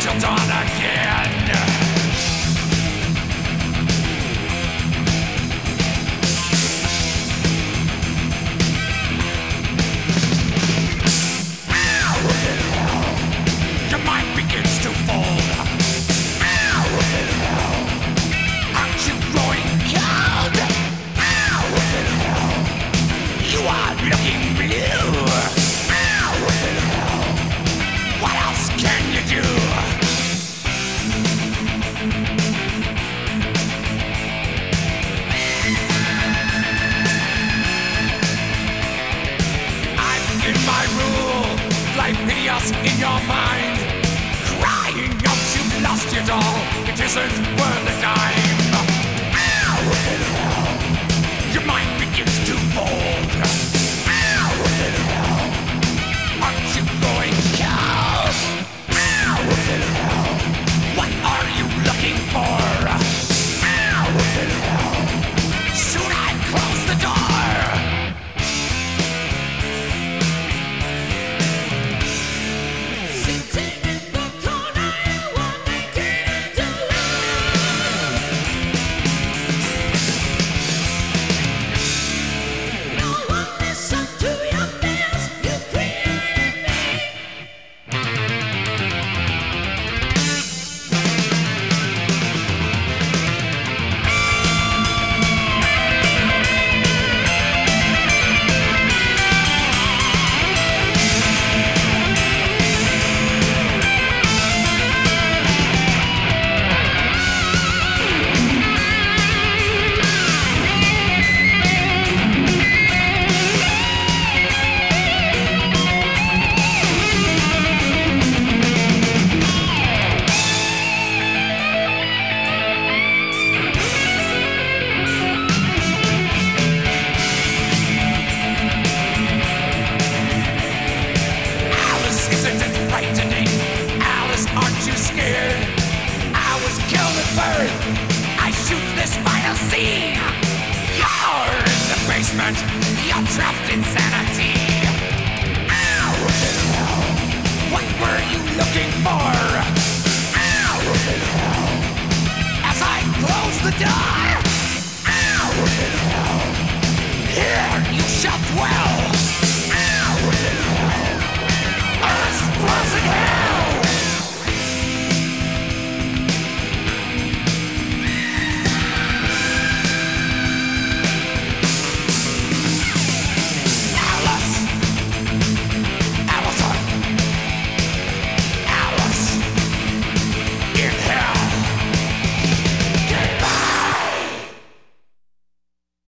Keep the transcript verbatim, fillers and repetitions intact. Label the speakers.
Speaker 1: till dawn again. Your mind begins to fold. Aren't you growing cold? You are looking blue. What else can you do? I begin my rule, like hideous in your mind, crying out you've lost your doll, it isn't worth a dime. Your mind begins to fold. Aren't you going cold? What are you looking for? Soon I close the door.
Speaker 2: Sitting in the corner, you are making into love. No one listens to your fears, you created me.
Speaker 1: Alice, isn't it frightening? Alice, aren't you scared? I was killed at birth. I shoot this final scene. You're in the basement. You're trapped in sanity. What were you looking for? As I close the door.